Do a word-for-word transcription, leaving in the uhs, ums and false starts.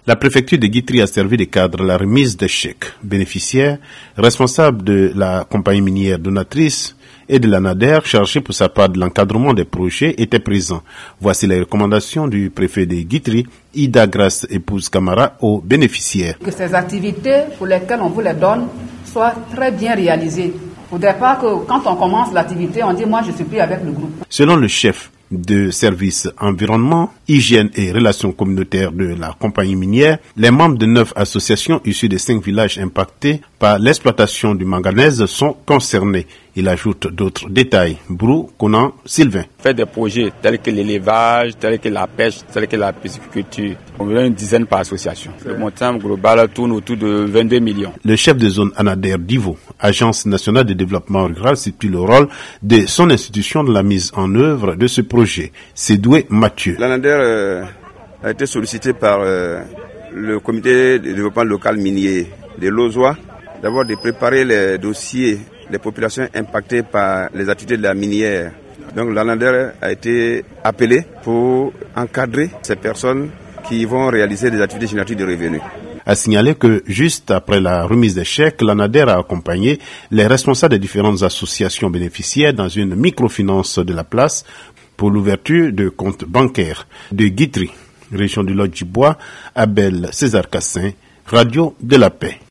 La préfecture de Guitry a servi de cadre à la remise des chèques. Bénéficiaires, responsables de la compagnie minière donatrice et de l'ANADER, chargé pour sa part de l'encadrement des projets, étaient présents. Voici les recommandations du préfet de Guitry, Ida Grace, épouse Camara, aux bénéficiaires. Que ces activités pour lesquelles on vous les donne soient très bien réalisées. Il ne faudrait pas que quand on commence l'activité, on dit « moi je suis plus avec le groupe ». Selon le chef de service environnement, hygiène et relations communautaires de la compagnie minière, les membres de neuf associations issues des cinq villages impactés par l'exploitation du manganèse sont concernés. Il ajoute d'autres détails. Brou, Conan, Sylvain. Fait des projets tels que l'élevage, tels que la pêche, tels que la pisciculture. Environ une dizaine par association. Le montant global tourne autour de vingt-deux millions. Le chef de zone ANADER d'Ivo, Agence nationale de développement rural, situe le rôle de son institution dans la mise en œuvre de ce projet. C'est Doué Mathieu. L'ANADER euh, a été sollicité par euh, le comité de développement local minier de Lozoa, d'abord de préparer les dossiers des populations impactées par les activités de la minière. Donc l'ANADER a été appelé pour encadrer ces personnes qui vont réaliser des activités génératives de revenus. A signaler que juste après la remise des chèques, l'ANADER a accompagné les responsables des différentes associations bénéficiaires dans une microfinance de la place pour l'ouverture de comptes bancaires. De Guitry, région du Lot-du-Bois, Abel César Cassin, Radio de la Paix.